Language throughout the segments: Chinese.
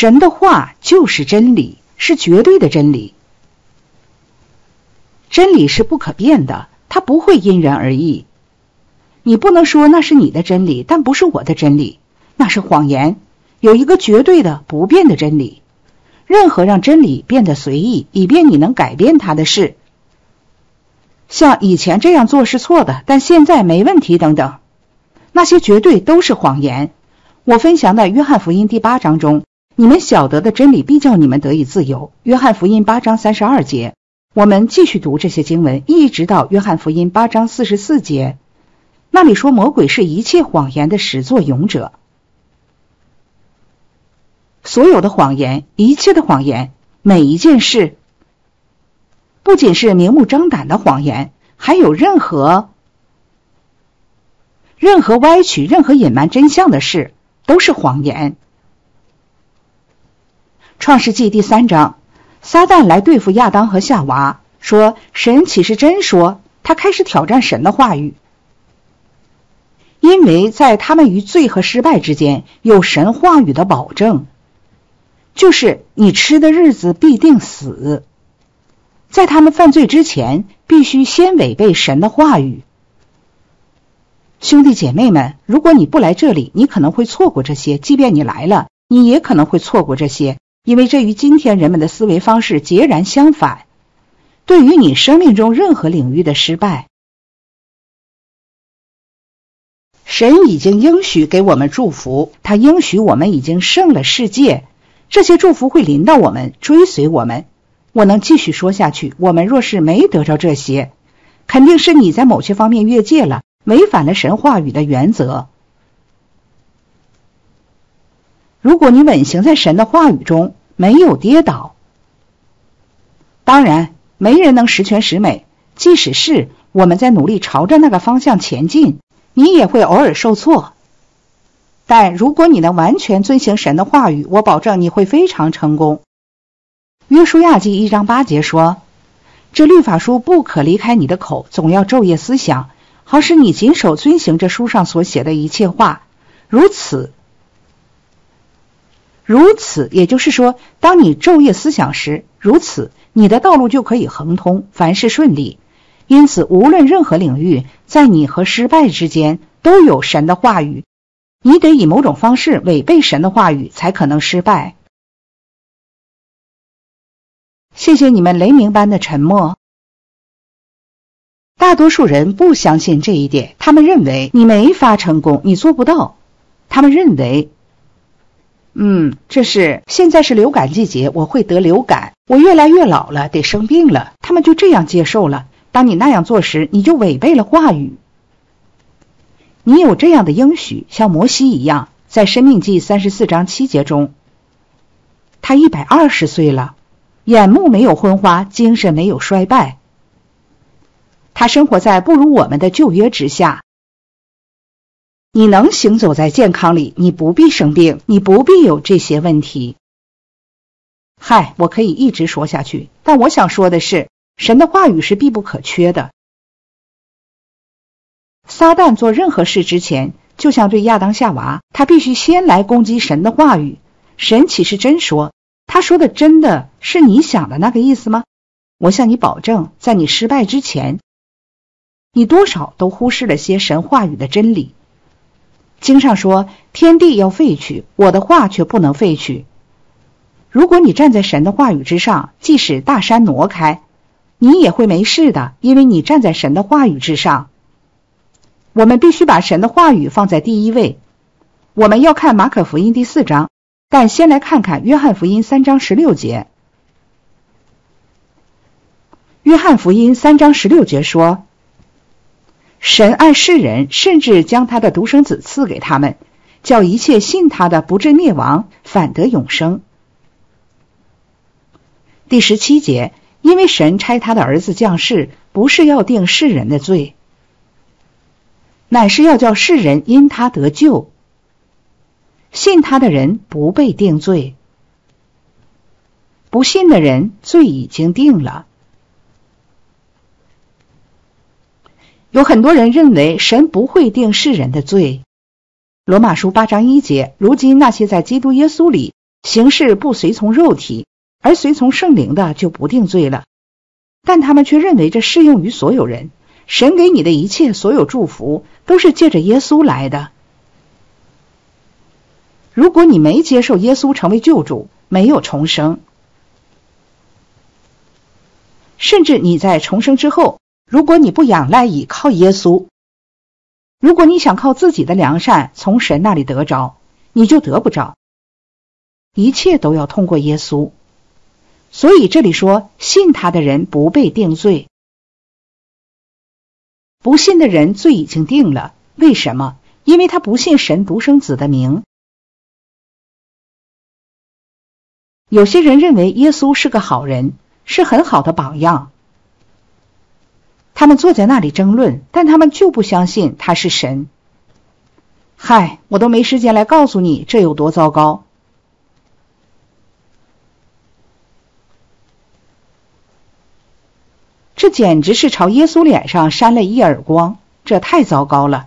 神的话就是真理，是绝对的真理。真理是不可变的，它不会因人而异。你不能说那是你的真理，但不是我的真理，那是谎言。有一个绝对的不变的真理，任何让真理变得随意以便你能改变它的事，像以前这样做是错的，但现在没问题等等，那些绝对都是谎言。我分享的约翰福音第8章中，你们晓得的真理必叫你们得以自由。约翰福音8章32节。我们继续读这些经文，一直到约翰福音8章44节，那里说魔鬼是一切谎言的始作俑者。所有的谎言，一切的谎言，每一件事，不仅是明目张胆的谎言，还有任何歪曲、任何隐瞒真相的事，都是谎言。创世纪第3章，撒旦来对付亚当和夏娃，说神岂是真说？他开始挑战神的话语，因为在他们与罪和失败之间有神话语的保证，就是你吃的日子必定死。在他们犯罪之前，必须先违背神的话语。兄弟姐妹们，如果你不来这里，你可能会错过这些；即便你来了，你也可能会错过这些，因为这与今天人们的思维方式截然相反。对于你生命中任何领域的失败，神已经应许给我们祝福，他应许我们已经胜了世界，这些祝福会临到我们，追随我们。我能继续说下去，我们若是没得着这些，肯定是你在某些方面越界了，违反了神话语的原则。如果你稳行在神的话语中，没有跌倒，当然没人能十全十美，即使是我们在努力朝着那个方向前进，你也会偶尔受挫。但如果你能完全遵行神的话语，我保证你会非常成功。约书亚记1章8节说，这律法书不可离开你的口，总要昼夜思想，好使你谨守遵行这书上所写的一切话。如此，也就是说，当你昼夜思想时，如此你的道路就可以亨通，凡事顺利。因此无论任何领域，在你和失败之间都有神的话语，你得以某种方式违背神的话语，才可能失败。谢谢你们雷鸣般的沉默。大多数人不相信这一点，他们认为你没法成功，你做不到。他们认为现在是流感季节，我会得流感，我越来越老了，得生病了，他们就这样接受了。当你那样做时，你就违背了话语。你有这样的应许，像摩西一样，在申命记34章7节中，他120岁了，眼目没有昏花，精神没有衰败，他生活在不如我们的旧约之下。你能行走在健康里，你不必生病，你不必有这些问题。我可以一直说下去，但我想说的是，神的话语是必不可缺的。撒旦做任何事之前，就像对亚当夏娃，他必须先来攻击神的话语。神岂是真说？他说的真的是你想的那个意思吗？我向你保证，在你失败之前，你多少都忽视了些神话语的真理。经上说，天地要废去，我的话却不能废去。如果你站在神的话语之上，即使大山挪开，你也会没事的，因为你站在神的话语之上。我们必须把神的话语放在第一位。我们要看马可福音第4章，但先来看看约翰福音3章16节。约翰福音3章16节说，神爱世人，甚至将他的独生子赐给他们，叫一切信他的不至灭亡，反得永生。第17节，因为神差他的儿子降世，不是要定世人的罪，乃是要叫世人因他得救。信他的人不被定罪，不信的人罪已经定了。有很多人认为神不会定世人的罪。罗马书8章1节，如今那些在基督耶稣里行事不随从肉体，而随从圣灵的就不定罪了。但他们却认为这适用于所有人，神给你的一切所有祝福都是借着耶稣来的。如果你没接受耶稣成为救主，没有重生，甚至你在重生之后，如果你不仰赖倚靠耶稣，如果你想靠自己的良善从神那里得着，你就得不着，一切都要通过耶稣。所以这里说信他的人不被定罪，不信的人罪已经定了。为什么？因为他不信神独生子的名。有些人认为耶稣是个好人，是很好的榜样，他们坐在那里争论，但他们就不相信他是神。嗨，我都没时间来告诉你这有多糟糕。这简直是朝耶稣脸上扇了一耳光，这太糟糕了。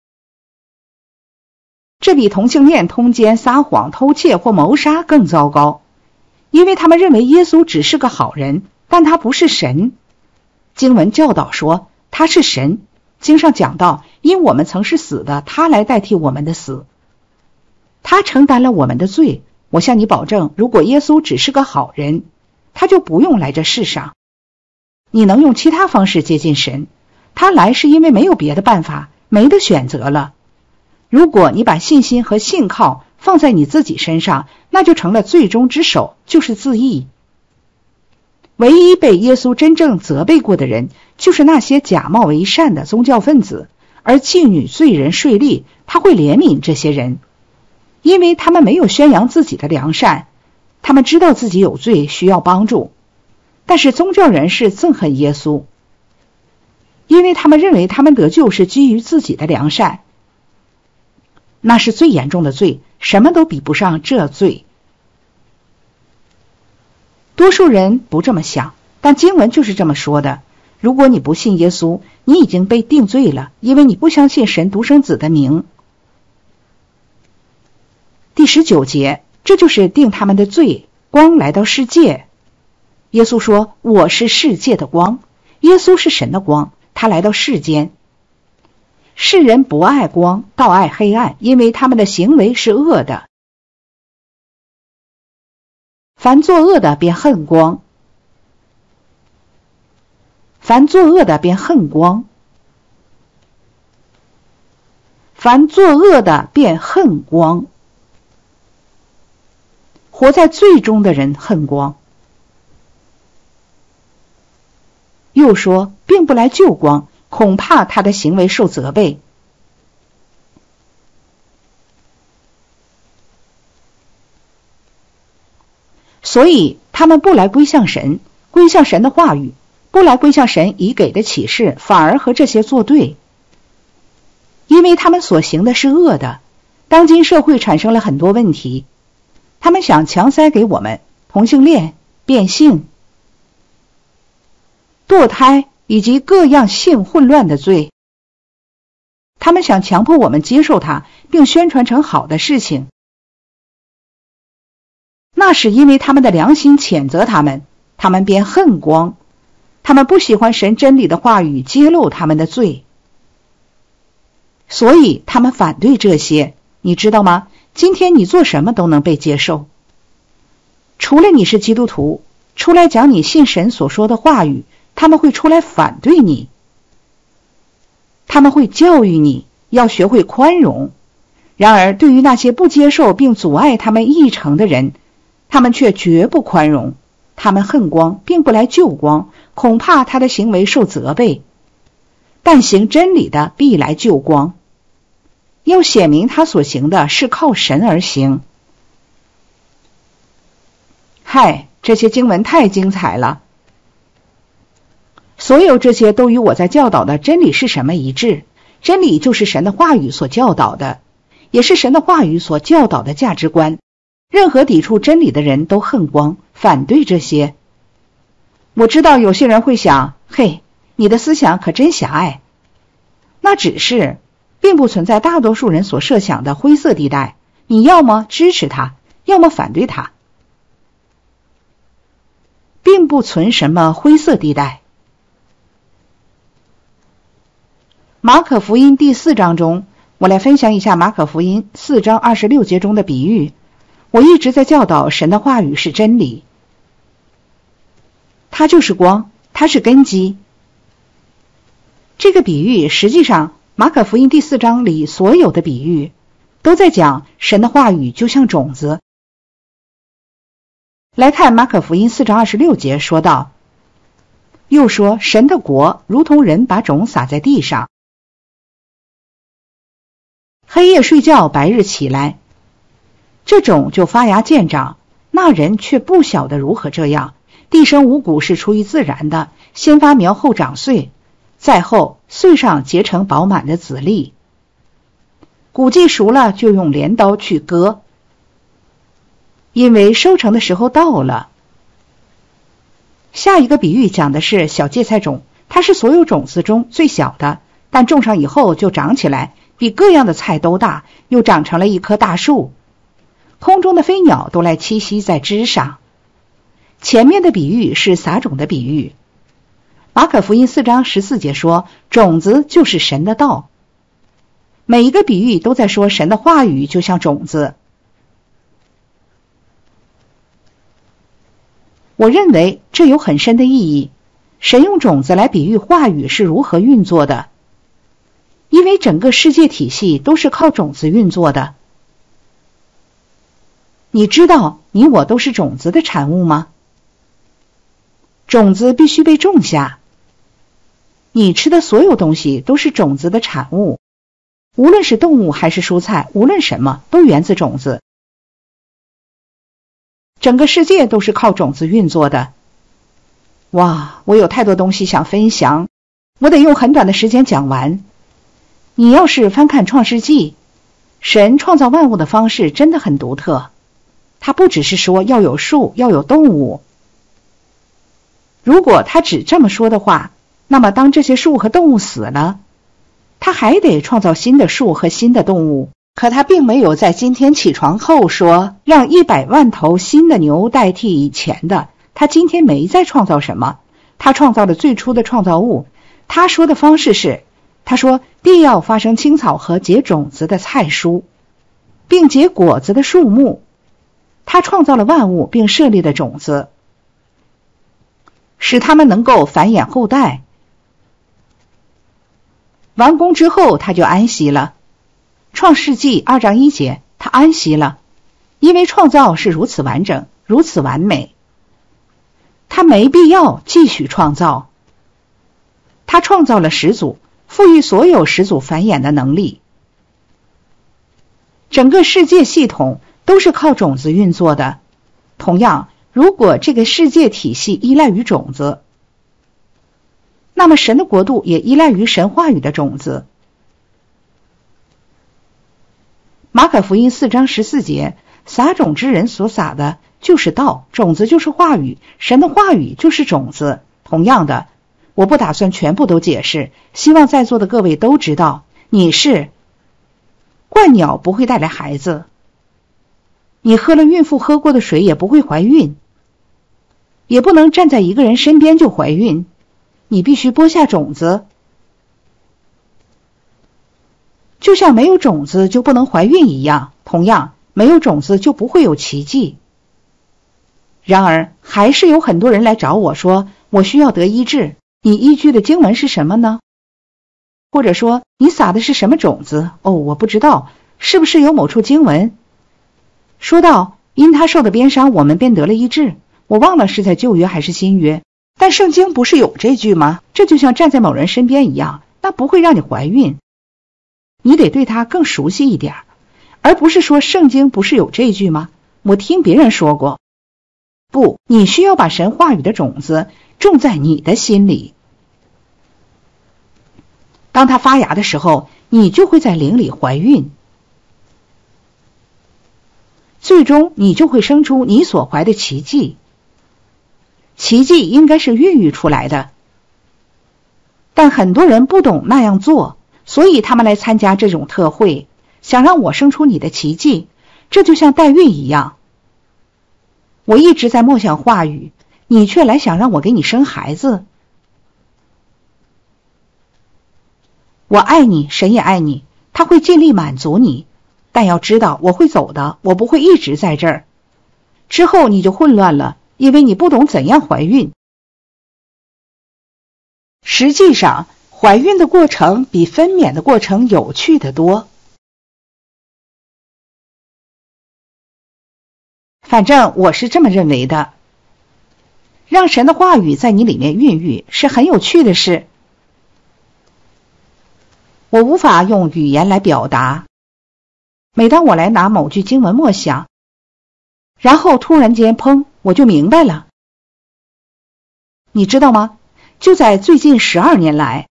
这比同性恋、通奸、撒谎、偷窃或谋杀更糟糕，因为他们认为耶稣只是个好人，但他不是神。经文教导说他是神，经上讲到，因我们曾是死的，他来代替我们的死，他承担了我们的罪。我向你保证，如果耶稣只是个好人，他就不用来这世上。你能用其他方式接近神，他来是因为没有别的办法，没得选择了。如果你把信心和信靠放在你自己身上，那就成了最终之首，就是自义。唯一被耶稣真正责备过的人，就是那些假冒为善的宗教分子，而妓女、罪人、税吏，他会怜悯这些人，因为他们没有宣扬自己的良善，他们知道自己有罪，需要帮助。但是宗教人士憎恨耶稣，因为他们认为他们得救是基于自己的良善，那是最严重的罪，什么都比不上这罪。多数人不这么想，但经文就是这么说的。如果你不信耶稣，你已经被定罪了，因为你不相信神独生子的名。第19节，这就是定他们的罪，光来到世界。耶稣说，我是世界的光。耶稣是神的光，他来到世间。世人不爱光，倒爱黑暗，因为他们的行为是恶的。凡作恶的便恨光，凡作恶的便恨光，凡作恶的便恨光。活在罪中的人恨光。又说，并不来救光，恐怕他的行为受责备。所以他们不来归向神，归向神的话语，不来归向神已给的启示，反而和这些作对，因为他们所行的是恶的。当今社会产生了很多问题，他们想强塞给我们同性恋、变性、堕胎以及各样性混乱的罪，他们想强迫我们接受它，并宣传成好的事情。那是因为他们的良心谴责他们，他们便恨光，他们不喜欢神真理的话语揭露他们的罪，所以他们反对这些。你知道吗？今天你做什么都能被接受，除了你是基督徒，出来讲你信神所说的话语，他们会出来反对你，他们会教育你要学会宽容。然而对于那些不接受并阻碍他们议程的人，他们却绝不宽容。他们恨光，并不来救光，恐怕他的行为受责备。但行真理的必来救光，要显明他所行的是靠神而行。嗨，这些经文太精彩了。所有这些都与我在教导的真理是什么一致。真理就是神的话语所教导的，也是神的话语所教导的价值观。任何抵触真理的人都恨光，反对这些。我知道有些人会想，嘿，你的思想可真狭隘。那只是并不存在大多数人所设想的灰色地带，你要么支持他， 要么反对它，并不存什么灰色地带。马可福音第4章中，我来分享一下马可福音4章26节中的比喻。我一直在教导神的话语是真理，它就是光，它是根基。这个比喻实际上马可福音第4章里所有的比喻都在讲神的话语就像种子。来看马可福音4章26节说道，又说神的国如同人把种撒在地上，黑夜睡觉，白日起来，这种就发芽见长，那人却不晓得如何这样。地生五谷是出于自然的，先发苗后长穗，再后穗上结成饱满的籽粒。谷季熟了，就用镰刀去割，因为收成的时候到了。下一个比喻讲的是小芥菜种，它是所有种子中最小的，但种上以后就长起来，比各样的菜都大，又长成了一棵大树。空中的飞鸟都来栖息在枝上。前面的比喻是撒种的比喻。马可福音4章14节说，种子就是神的道。每一个比喻都在说神的话语就像种子。我认为这有很深的意义。神用种子来比喻话语是如何运作的，因为整个世界体系都是靠种子运作的。你知道你我都是种子的产物吗？种子必须被种下。你吃的所有东西都是种子的产物，无论是动物还是蔬菜，无论什么都源自种子。整个世界都是靠种子运作的。哇，我有太多东西想分享，我得用很短的时间讲完。你要是翻看创世纪，神创造万物的方式真的很独特。他不只是说要有树，要有动物。如果他只这么说的话，那么当这些树和动物死了，他还得创造新的树和新的动物。可他并没有在今天起床后说让100万头新的牛代替以前的，他今天没再创造什么，他创造了最初的创造物。他说的方式是，他说地要发生青草和结种子的菜蔬，并结果子的树木。他创造了万物，并设立了种子，使他们能够繁衍后代。完工之后，他就安息了。创世纪2章1节，他安息了，因为创造是如此完整，如此完美，他没必要继续创造。他创造了始祖，赋予所有始祖繁衍的能力。整个世界系统都是靠种子运作的。同样，如果这个世界体系依赖于种子，那么神的国度也依赖于神话语的种子。马可福音4章14节，撒种之人所撒的就是道，种子就是话语，神的话语就是种子。同样的，我不打算全部都解释，希望在座的各位都知道，你是鹳鸟不会带来孩子，你喝了孕妇喝过的水也不会怀孕，也不能站在一个人身边就怀孕，你必须播下种子。就像没有种子就不能怀孕一样，同样没有种子就不会有奇迹。然而还是有很多人来找我说，我需要得医治，你依据的经文是什么呢？或者说你撒的是什么种子？我不知道，是不是有某处经文说到因他受的鞭伤我们便得了医治？我忘了是在旧约还是新约，但圣经不是有这句吗？这就像站在某人身边一样，那不会让你怀孕。你得对他更熟悉一点，而不是说圣经不是有这句吗？我听别人说过。不，你需要把神话语的种子种在你的心里。当它发芽的时候，你就会在灵里怀孕，最终你就会生出你所怀的奇迹。奇迹应该是孕育出来的，但很多人不懂那样做，所以他们来参加这种特会，想让我生出你的奇迹。这就像代孕一样， 我一直在默想话语，你却来想让我给你生孩子。我爱你，神也爱你，他会尽力满足你，但要知道我会走的，我不会一直在这儿。之后你就混乱了，因为你不懂怎样怀孕。实际上，怀孕的过程比分娩的过程有趣得多。反正我是这么认为的。让神的话语在你里面孕育是很有趣的事。我无法用语言来表达。每当我来拿某句经文默想，然后突然间砰，我就明白了。你知道吗？就在最近12年来，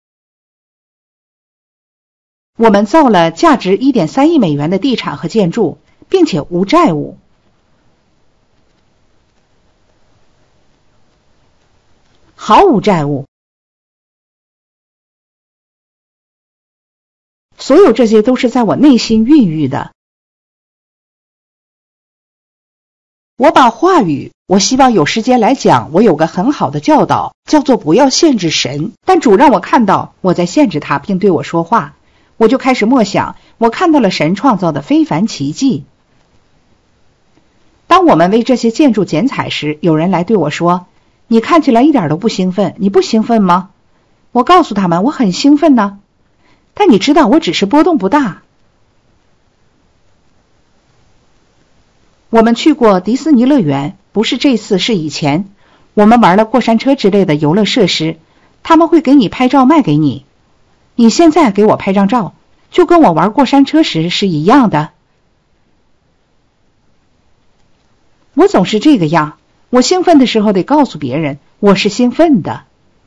我们造了价值 1.3 亿美元的地产和建筑，并且无债务。毫无债务。所有这些都是在我内心孕育的。我把话语，我希望有时间来讲，我有个很好的教导，叫做不要限制神，但主让我看到我在限制他，并对我说话，我就开始默想，我看到了神创造的非凡奇迹。当我们为这些建筑剪彩时，有人来对我说，你看起来一点都不兴奋，你不兴奋吗？我告诉他们，我很兴奋呢，但你知道我只是波动不大。我们去过迪士尼乐园，不是这次，是以前。我们玩了过山车之类的游乐设施，他们会给你拍照卖给你。你现在给我拍张照，就跟我玩过山车时是一样的。我总是这个样，我兴奋的时候得告诉别人我是兴奋的。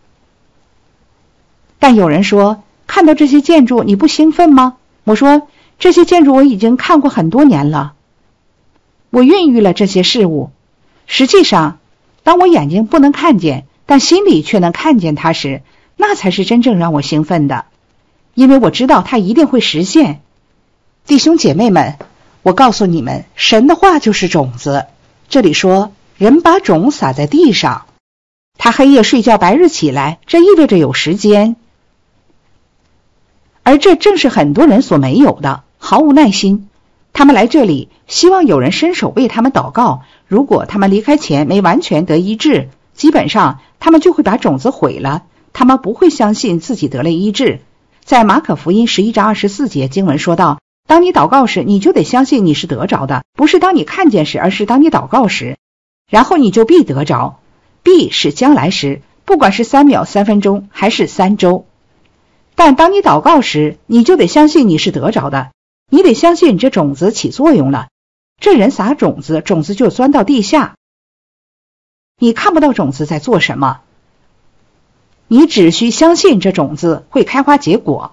但有人说，看到这些建筑你不兴奋吗？我说，这些建筑我已经看过很多年了。我孕育了这些事物。实际上，当我眼睛不能看见，但心里却能看见它时，那才是真正让我兴奋的，因为我知道它一定会实现。弟兄姐妹们，我告诉你们，神的话就是种子。这里说，人把种撒在地上，他黑夜睡觉，白日起来，这意味着有时间。而这正是很多人所没有的，毫无耐心。他们来这里，希望有人伸手为他们祷告。如果他们离开前没完全得医治，基本上他们就会把种子毁了。他们不会相信自己得了医治。在马可福音11章24节经文说到，当你祷告时，你就得相信你是得着的，不是当你看见时，而是当你祷告时，然后你就必得着。必是将来时，不管是3秒、3分钟还是3周。但当你祷告时，你就得相信你是得着的。你得相信这种子起作用了。这人撒种子，种子就钻到地下。你看不到种子在做什么，你只需相信这种子会开花结果。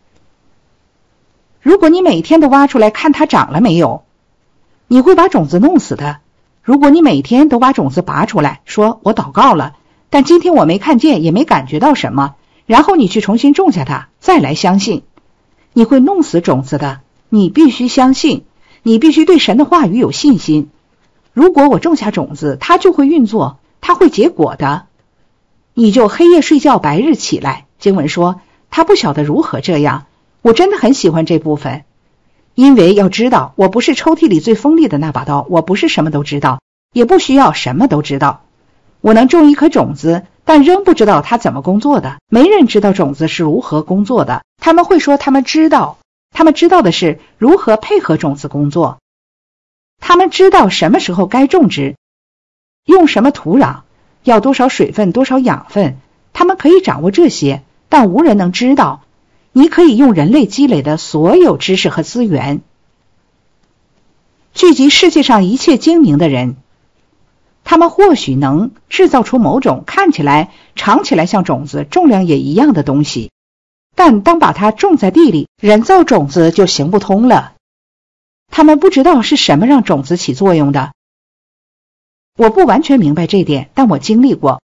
如果你每天都挖出来看它长了没有，你会把种子弄死的。如果你每天都把种子拔出来，说我祷告了，但今天我没看见也没感觉到什么，然后你去重新种下它，再来相信，你会弄死种子的。你必须相信，你必须对神的话语有信心。如果我种下种子，它就会运作，它会结果的。你就黑夜睡觉，白日起来。经文说，他不晓得如何这样。我真的很喜欢这部分，因为要知道，我不是抽屉里最锋利的那把刀，我不是什么都知道，也不需要什么都知道。我能种一颗种子，但仍不知道它怎么工作的。没人知道种子是如何工作的，他们会说他们知道。他们知道的是如何配合种子工作，他们知道什么时候该种植，用什么土壤，要多少水分，多少养分，他们可以掌握这些，但无人能知道。你可以用人类积累的所有知识和资源，聚集世界上一切精明的人，他们或许能制造出某种看起来、尝起来像种子、重量也一样的东西。但当把它种在地里，人造种子就行不通了。他们不知道是什么让种子起作用的。我不完全明白这点，但我经历过。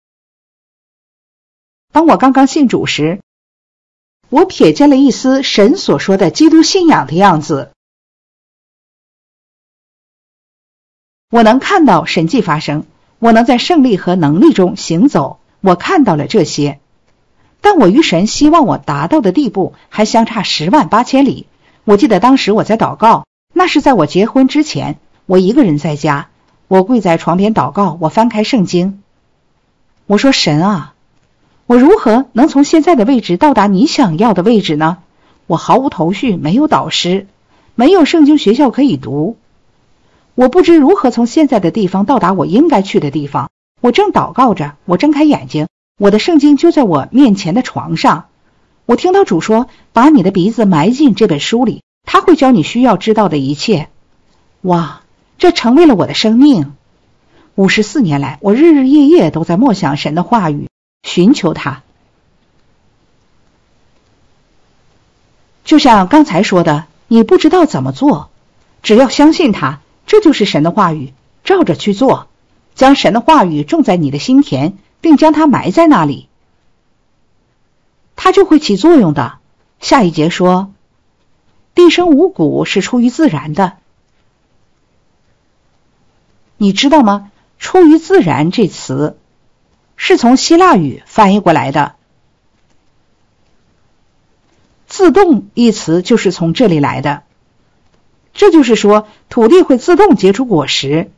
当我刚刚信主时，我瞥见了一丝神所说的基督信仰的样子。 我能看到神迹发生，我能在胜利和能力中行走，我看到了这些。但我与神希望我达到的地步还相差10万8千里。我记得当时我在祷告，那是在我结婚之前，我一个人在家，我跪在床边祷告，我翻开圣经，我说神啊，我如何能从现在的位置到达你想要的位置呢？我毫无头绪，没有导师，没有圣经学校可以读，我不知如何从现在的地方到达我应该去的地方。我正祷告着，我睁开眼睛，我的圣经就在我面前的床上。我听到主说，把你的鼻子埋进这本书里，他会教你需要知道的一切。哇，这成为了我的生命。54年来，我日日夜夜都在默想神的话语，寻求他。就像刚才说的，你不知道怎么做，只要相信他，这就是神的话语，照着去做，将神的话语种在你的心田，并将它埋在那里，它就会起作用的。下一节说，地生五谷是出于自然的。你知道吗？出于自然这词是从希腊语翻译过来的，自动一词就是从这里来的。这就是说，土地会自动结出果实。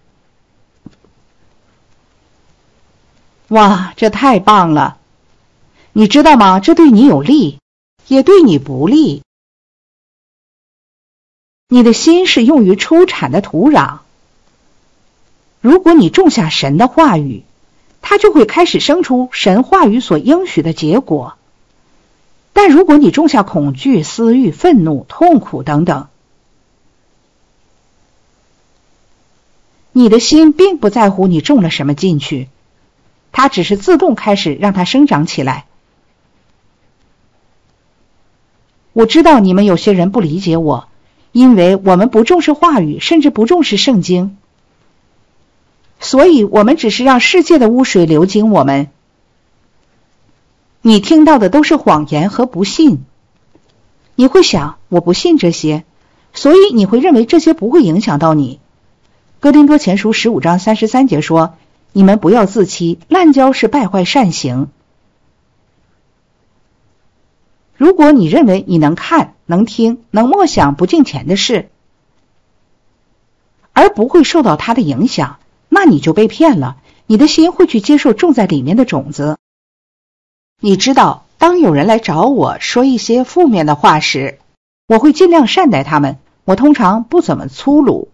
哇，这太棒了！你知道吗？这对你有利，也对你不利。你的心是用于出产的土壤。如果你种下神的话语，它就会开始生出神话语所应许的结果。但如果你种下恐惧、私欲、愤怒、痛苦等等，你的心并不在乎你种了什么进去，它只是自动开始让它生长起来。我知道你们有些人不理解我，因为我们不重视话语，甚至不重视圣经，所以我们只是让世界的污水流经我们。你听到的都是谎言和不信。你会想，我不信这些，所以你会认为这些不会影响到你。哥林多前书15章33节说，你们不要自欺，滥交是败坏善行。如果你认为你能看、能听、能默想不敬虔的事，而不会受到它的影响，那你就被骗了，你的心会去接受种在里面的种子。你知道，当有人来找我说一些负面的话时，我会尽量善待他们，我通常不怎么粗鲁。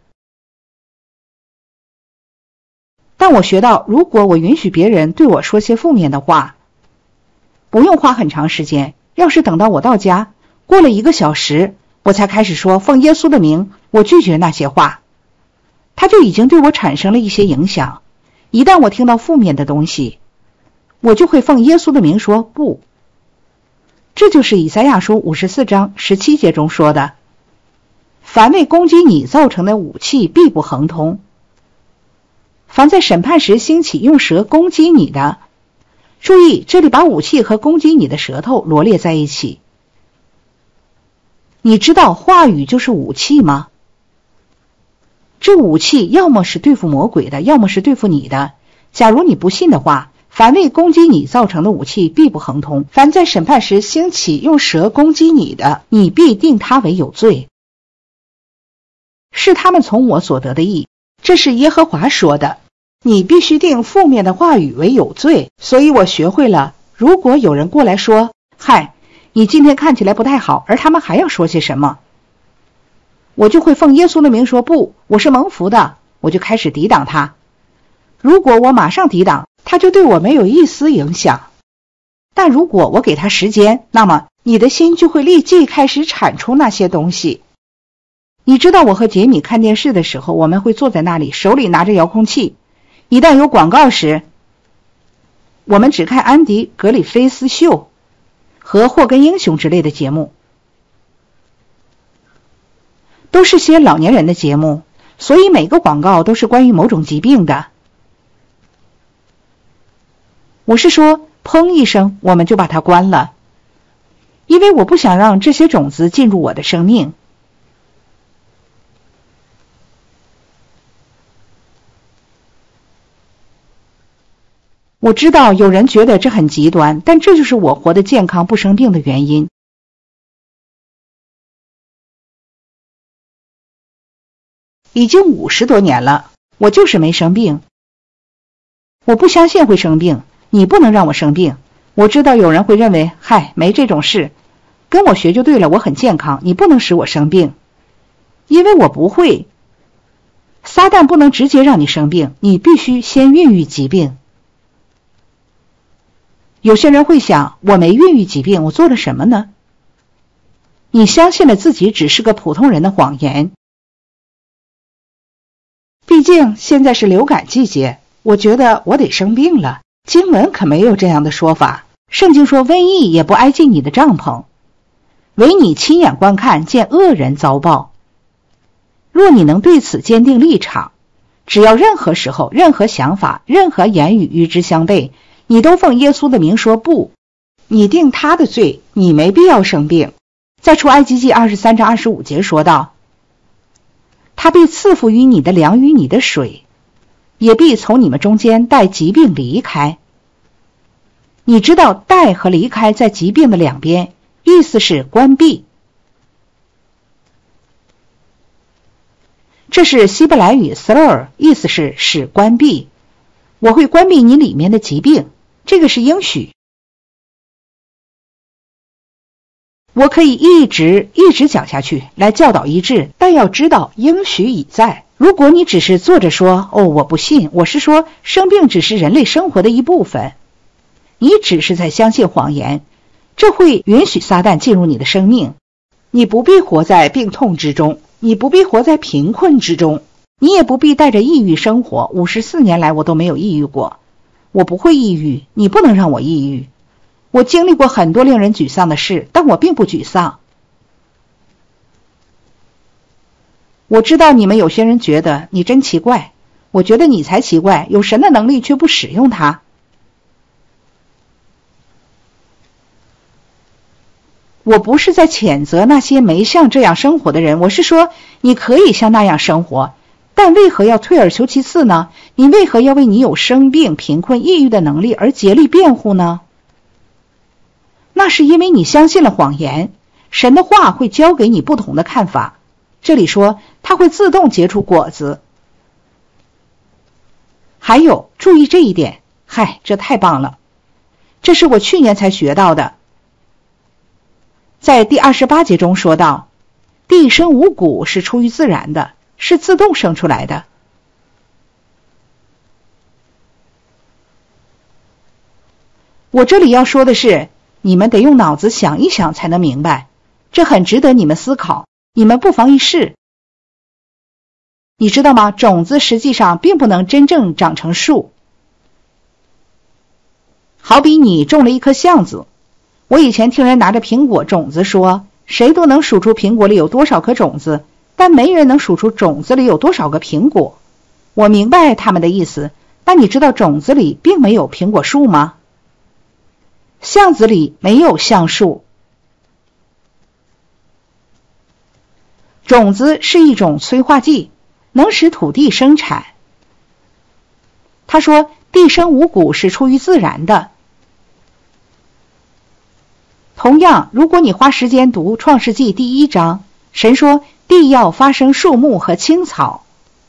但我学到，如果我允许别人对我说些负面的话，不用花很长时间，要是等到我到家，过了1个小时，我才开始说奉耶稣的名，我拒绝那些话，它就已经对我产生了一些影响。一旦我听到负面的东西，我就会奉耶稣的名说不。这就是以赛亚书54章17节中说的，凡为攻击你造成的武器必不亨通，凡在审判时兴起用舌攻击你的。注意，这里把武器和攻击你的舌头罗列在一起。你知道话语就是武器吗？这武器要么是对付魔鬼的，要么是对付你的。假如你不信的话，凡为攻击你造成的武器必不亨通，凡在审判时兴起用舌攻击你的，你必定他为有罪。是他们从我所得的义，这是耶和华说的。你必须定负面的话语为有罪。所以我学会了，如果有人过来说，嗨，你今天看起来不太好，而他们还要说些什么，我就会奉耶稣的名说不，我是蒙福的，我就开始抵挡他。如果我马上抵挡，他就对我没有一丝影响。但如果我给他时间，那么你的心就会立即开始产出那些东西。你知道我和杰米看电视的时候，我们会坐在那里，手里拿着遥控器。一旦有广告时，我们只看安迪·格里菲斯秀和霍根英雄之类的节目，都是些老年人的节目，所以每个广告都是关于某种疾病的。我是说，砰一声，我们就把它关了，因为我不想让这些种子进入我的生命。 我知道有人觉得这很极端，但这就是我活得健康不生病的原因。已经50多年了，我就是没生病。我不相信会生病，你不能让我生病。我知道有人会认为，嗨，没这种事，跟我学就对了，我很健康，你不能使我生病。因为我不会。撒旦不能直接让你生病，你必须先孕育疾病。有些人会想，我没孕育疾病，我做了什么呢？你相信了自己只是个普通人的谎言。毕竟现在是流感季节，我觉得我得生病了。经文可没有这样的说法，圣经说瘟疫也不挨近你的帐篷，唯你亲眼观看，见恶人遭报。若你能对此坚定立场，只要任何时候、任何想法、任何言语与之相悖，你都奉耶稣的名说不，你定他的罪，你没必要生病。在出埃及记23章25节说道，他必赐福于你的粮与你的水，也必从你们中间带疾病离开。你知道带和离开在疾病的两边，意思是关闭。这是希伯来语 slur， 意思是使关闭。我会关闭你里面的疾病，这个是应许。我可以一直讲下去来教导医治，但要知道应许已在。如果你只是坐着说，我不信，我是说生病只是人类生活的一部分，你只是在相信谎言，这会允许撒旦进入你的生命。你不必活在病痛之中，你不必活在贫困之中，你也不必带着抑郁生活。54年来我都没有抑郁过，我不会抑郁，你不能让我抑郁。我经历过很多令人沮丧的事，但我并不沮丧。我知道你们有些人觉得你真奇怪，我觉得你才奇怪，有神的能力却不使用它。我不是在谴责那些没像这样生活的人，我是说你可以像那样生活，但为何要退而求其次呢？你为何要为你有生病、贫困、抑郁的能力而竭力辩护呢？那是因为你相信了谎言，神的话会教给你不同的看法。这里说它会自动结出果子。还有注意这一点，这太棒了，这是我去年才学到的。在第28节中说到，地生五谷是出于自然的，是自动生出来的。我这里要说的是，你们得用脑子想一想才能明白，这很值得你们思考，你们不妨一试。你知道吗？种子实际上并不能真正长成树。好比你种了一颗橡子，我以前听人拿着苹果种子说，谁都能数出苹果里有多少颗种子，但没人能数出种子里有多少个苹果。我明白他们的意思，但你知道种子里并没有苹果树吗？橡子里没有橡树。种子是一种催化剂，能使土地生产。他说地生五谷是出于自然的。同样，如果你花时间读创世纪第1章，神说地要发生树木和青草，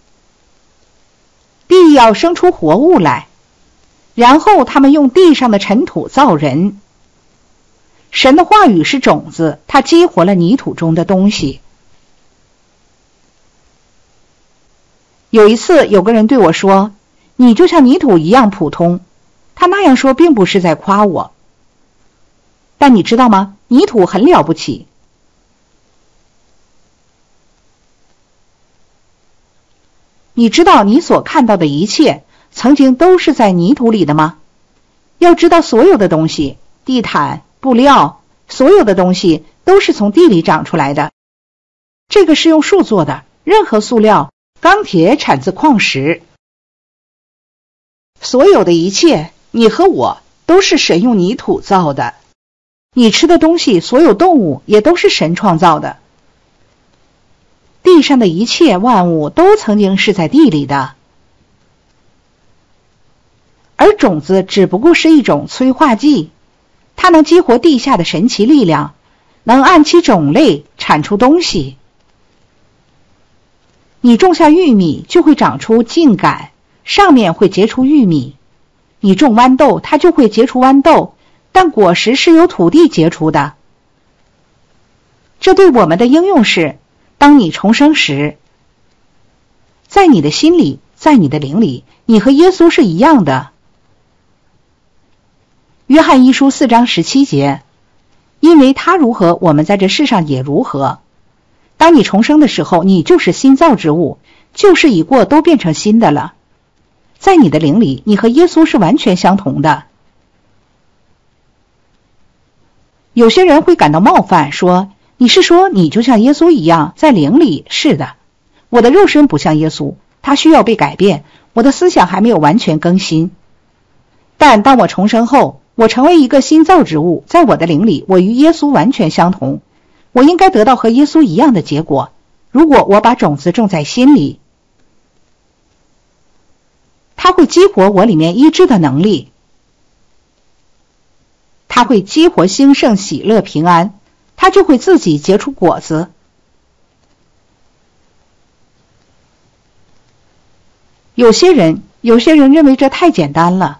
地要生出活物来，然后他们用地上的尘土造人。神的话语是种子，它激活了泥土中的东西。有一次有个人对我说，你就像泥土一样普通。他那样说并不是在夸我，但你知道吗？泥土很了不起。你知道你所看到的一切曾经都是在泥土里的吗？要知道所有的东西，地毯、布料，所有的东西都是从地里长出来的。这个是用树做的，任何塑料、钢铁产自矿石。所有的一切，你和我都是神用泥土造的。你吃的东西，所有动物也都是神创造的。地上的一切万物都曾经是在地里的。 而种子只不过是一种催化剂，它能激活地下的神奇力量，能按其种类产出东西。你种下玉米就会长出茎秆，上面会结出玉米。你种豌豆，它就会结出豌豆，但果实是由土地结出的。这对我们的应用是，当你重生时，在你的心里，在你的灵里，你和耶稣是一样的。约翰一书4章17节，因为他如何，我们在这世上也如何。当你重生的时候，你就是新造之物，旧事已过，都变成新的了。在你的灵里，你和耶稣是完全相同的。有些人会感到冒犯，说你是说你就像耶稣一样，在灵里？是的，我的肉身不像耶稣，他需要被改变，我的思想还没有完全更新。但当我重生后，我成为一个新造之物，在我的灵里，我与耶稣完全相同。我应该得到和耶稣一样的结果，如果我把种子种在心里，它会激活我里面医治的能力，它会激活兴盛、喜乐、平安，它就会自己结出果子。有些人认为这太简单了。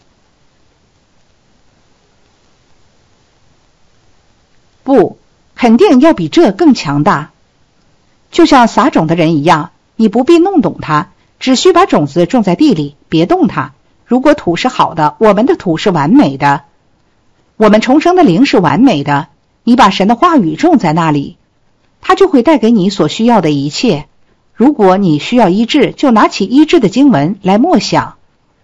不，肯定要比这更强大。就像撒种的人一样，你不必弄懂它，只需把种子种在地里，别动它。如果土是好的，我们的土是完美的，我们重生的灵是完美的，你把神的话语种在那里，它就会带给你所需要的一切。如果你需要医治，就拿起医治的经文来默想。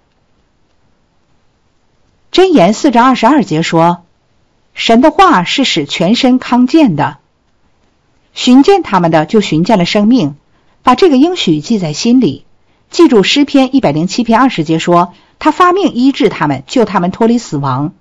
箴言4章22节说，神的话是使全身康健的，寻见他们的就寻见了生命。把这个应许记在心里。记住诗篇107篇20节说，他发命医治他们，救他们脱离死亡。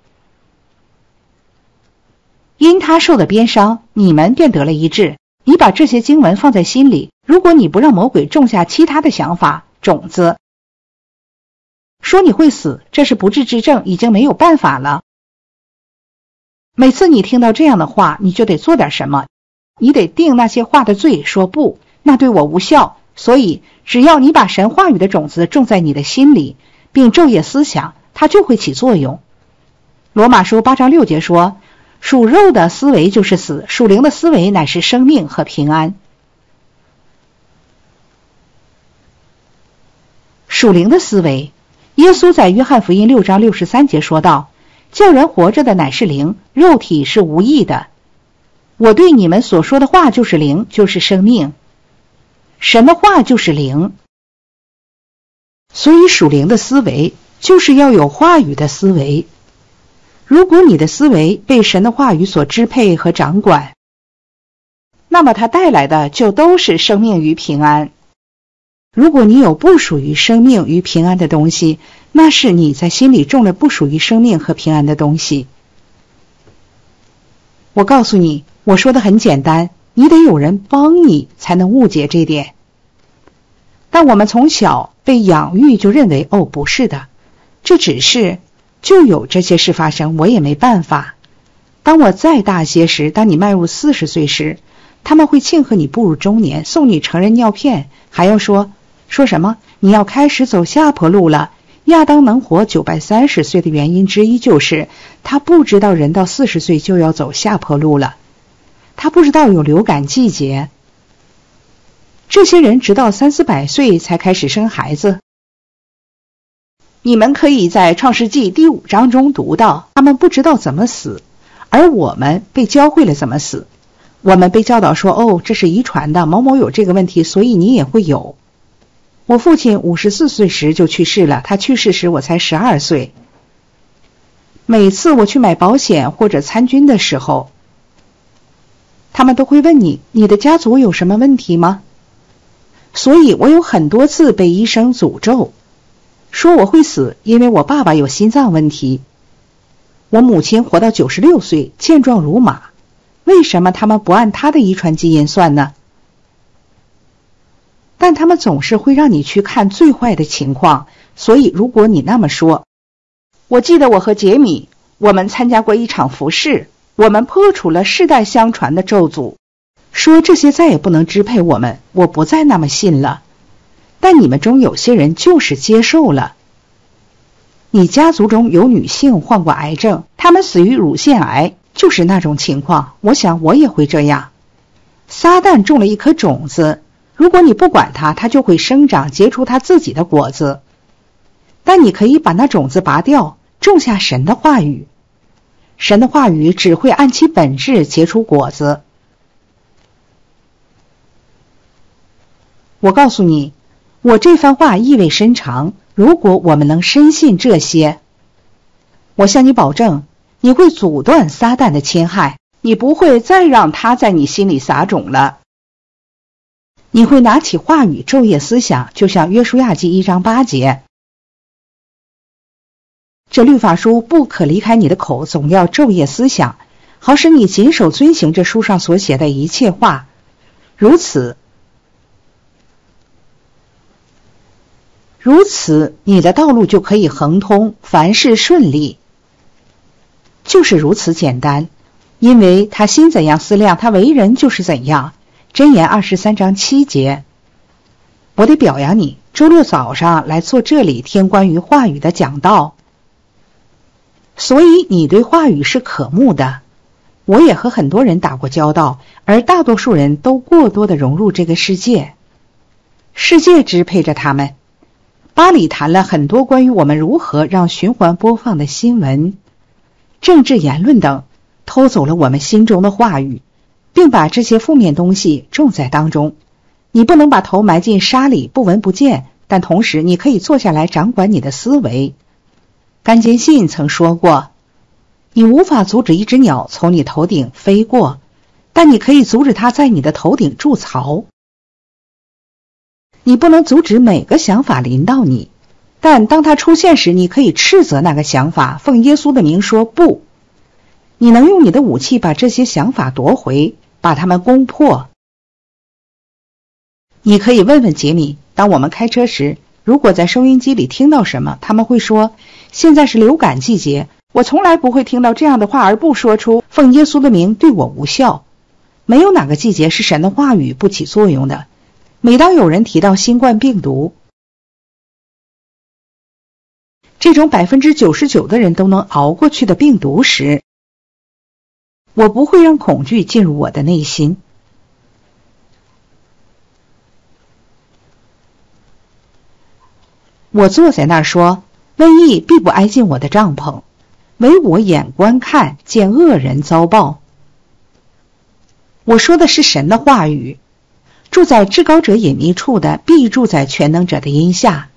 因他受的鞭伤，你们便得了医治。你把这些经文放在心里，如果你不让魔鬼种下其他的想法种子，说你会死，这是不治之症，已经没有办法了。每次你听到这样的话，你就得做点什么，你得定那些话的罪，说不，那对我无效。所以只要你把神话语的种子种在你的心里，并昼夜思想，它就会起作用。罗马书8章6节说，属肉的思维就是死，属灵的思维乃是生命和平安。属灵的思维，耶稣在约翰福音6章63节说道，叫人活着的乃是灵，肉体是无益的。我对你们所说的话就是灵，就是生命。神的话就是灵。所以属灵的思维就是要有话语的思维。如果你的思维被神的话语所支配和掌管，那么它带来的就都是生命与平安。如果你有不属于生命与平安的东西，那是你在心里种了不属于生命和平安的东西。我告诉你，我说的很简单，你得有人帮你才能误解这点。但我们从小被养育就认为，不是的，这只是就有这些事发生，我也没办法。当我再大些时，当你迈入40岁时，他们会庆贺你步入中年，送你成人尿片，还要说什么你要开始走下坡路了。亚当能活930岁的原因之一就是他不知道人到40岁就要走下坡路了，他不知道有流感季节。这些人直到300-400岁才开始生孩子。你们可以在创世纪第5章中读到，他们不知道怎么死，而我们被教会了怎么死。我们被教导说，这是遗传的，某某有这个问题，所以你也会有。我父亲54岁时就去世了，他去世时我才12岁。每次我去买保险或者参军的时候，他们都会问你的家族有什么问题吗？所以我有很多次被医生诅咒，说我会死，因为我爸爸有心脏问题。我母亲活到96岁，健壮如马，为什么他们不按他的遗传基因算呢？但他们总是会让你去看最坏的情况，所以如果你那么说， 我记得我和杰米，我们参加过一场服事，我们破除了世代相传的咒诅，说这些再也不能支配我们，我不再那么信了。但你们中有些人就是接受了。你家族中有女性患过癌症，她们死于乳腺癌，就是那种情况。我想我也会这样。撒旦种了一颗种子，如果你不管它，它就会生长，结出它自己的果子。但你可以把那种子拔掉，种下神的话语。神的话语只会按其本质结出果子。我告诉你，我这番话意味深长，如果我们能深信这些，我向你保证，你会阻断撒旦的侵害，你不会再让他在你心里撒种了。你会拿起话语昼夜思想，就像约书亚记1章8节。这律法书不可离开你的口，总要昼夜思想，好使你谨守遵行这书上所写的一切话。如此，你的道路就可以亨通，凡事顺利。就是如此简单，因为他心怎样思量，他为人就是怎样。箴言23章7节。我得表扬你，周六早上来做这里听关于话语的讲道，所以你对话语是渴慕的。我也和很多人打过交道，而大多数人都过多地融入这个世界，世界支配着他们。巴里谈了很多关于我们如何让循环播放的新闻、政治言论等偷走了我们心中的话语，并把这些负面东西种在当中。你不能把头埋进沙里不闻不见，但同时你可以坐下来掌管你的思维。甘坚信曾说过，你无法阻止一只鸟从你头顶飞过，但你可以阻止它在你的头顶筑巢。你不能阻止每个想法临到你，但当它出现时，你可以斥责那个想法，奉耶稣的名说不。你能用你的武器把这些想法夺回，把它们攻破。你可以问问杰米，当我们开车时，如果在收音机里听到什么，他们会说现在是流感季节，我从来不会听到这样的话而不说出奉耶稣的名对我无效。没有哪个季节是神的话语不起作用的。每当有人提到新冠病毒，这种99%的人都能熬过去的病毒时，我不会让恐惧进入我的内心。我坐在那儿说，瘟疫必不挨近我的帐篷，唯我眼观看，见恶人遭报。我说的是神的话语。住在至高者隐秘处的，必住在全能者的荫下。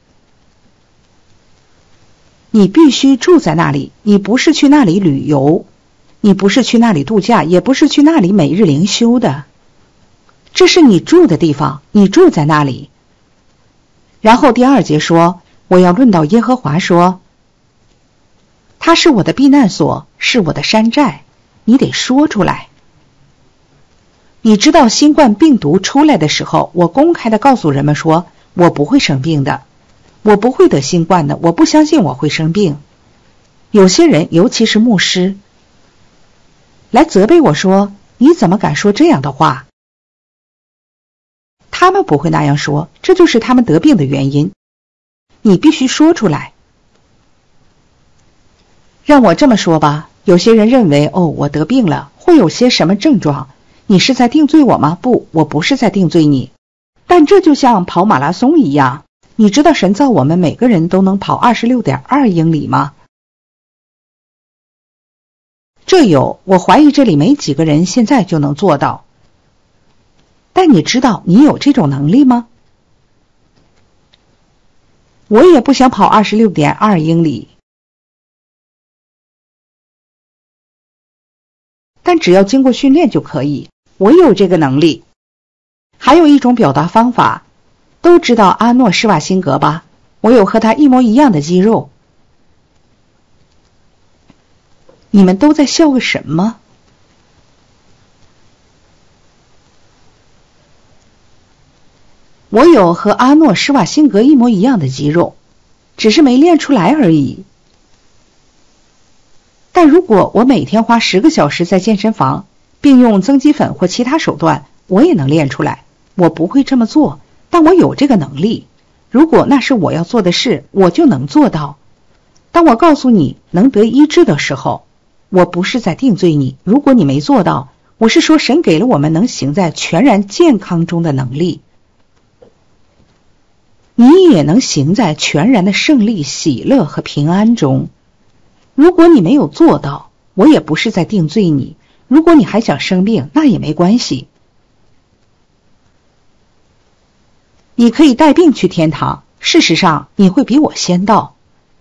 你必须住在那里，你不是去那里旅游，你不是去那里度假，也不是去那里每日灵修的。这是你住的地方，你住在那里。然后第2节说，我要论到耶和华说，他是我的避难所，是我的山寨。你得说出来。你知道新冠病毒出来的时候，我公开地告诉人们说，我不会生病的，我不会得新冠的，我不相信我会生病。有些人，尤其是牧师，来责备我说，你怎么敢说这样的话？他们不会那样说，这就是他们得病的原因。你必须说出来。让我这么说吧，有些人认为，我得病了，会有些什么症状？你是在定罪我吗？不，我不是在定罪你。但这就像跑马拉松一样，你知道神造我们每个人都能跑26.2英里吗？我怀疑这里没几个人现在就能做到。但你知道你有这种能力吗？我也不想跑26.2英里。但只要经过训练就可以，我有这个能力。还有一种表达方法，都知道阿诺·施瓦辛格吧？我有和他一模一样的肌肉。你们都在笑个什么？我有和阿诺·施瓦辛格一模一样的肌肉，只是没练出来而已。 但如果我每天花10个小时在健身房，并用增肌粉或其他手段，我也能练出来。我不会这么做，但我有这个能力。如果那是我要做的事，我就能做到。当我告诉你能得医治的时候，我不是在定罪你，如果你没做到，我是说神给了我们能行在全然健康中的能力。你也能行在全然的胜利、喜乐和平安中。如果你没有做到，我也不是在定罪你。如果你还想生病，那也没关系。你可以带病去天堂，事实上你会比我先到。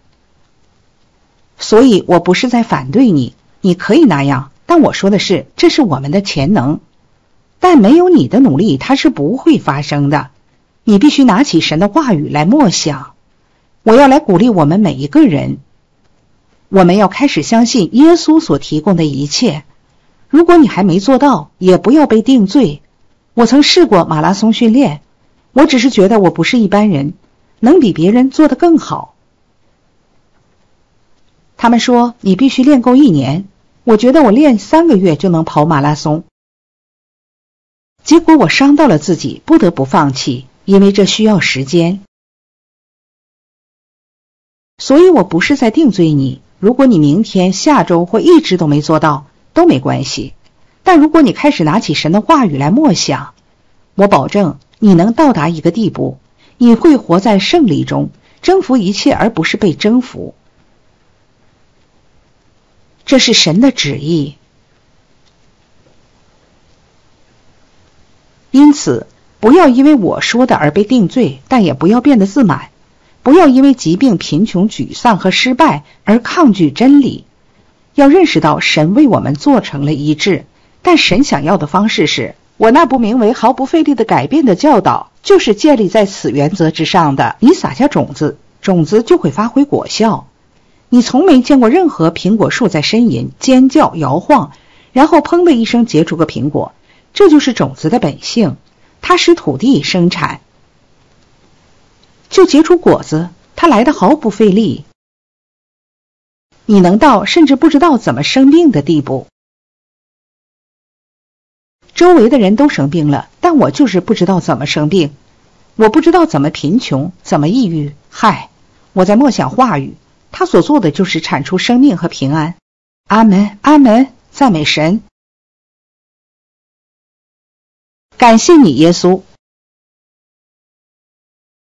所以我不是在反对你，你可以那样，但我说的是，这是我们的潜能。但没有你的努力，它是不会发生的。你必须拿起神的话语来默想。我要来鼓励我们每一个人。我们要开始相信耶稣所提供的一切。如果你还没做到，也不要被定罪。我曾试过马拉松训练，我只是觉得我不是一般人，能比别人做得更好。他们说你必须练够1年，我觉得我练3个月就能跑马拉松。结果我伤到了自己，不得不放弃，因为这需要时间。所以我不是在定罪你，如果你明天、下周或一直都没做到，都没关系。但如果你开始拿起神的话语来默想，我保证你能到达一个地步，你会活在胜利中，征服一切而不是被征服。这是神的旨意。因此，不要因为我说的而被定罪，但也不要变得自满。不要因为疾病、贫穷、沮丧和失败而抗拒真理。要认识到神为我们做成了医治，但神想要的方式是，我那不名为毫不费力的改变的教导，就是建立在此原则之上的。你撒下种子，种子就会发挥果效。你从没见过任何苹果树在呻吟、尖叫、摇晃，然后砰的一声结出个苹果。这就是种子的本性，它使土地生产，就结出果子，它来得毫不费力。你能到甚至不知道怎么生病的地步。周围的人都生病了，但我就是不知道怎么生病。我不知道怎么贫穷，怎么抑郁。嗨，我在默想话语，他所做的就是产出生命和平安。阿门，阿门，赞美神。感谢你，耶稣。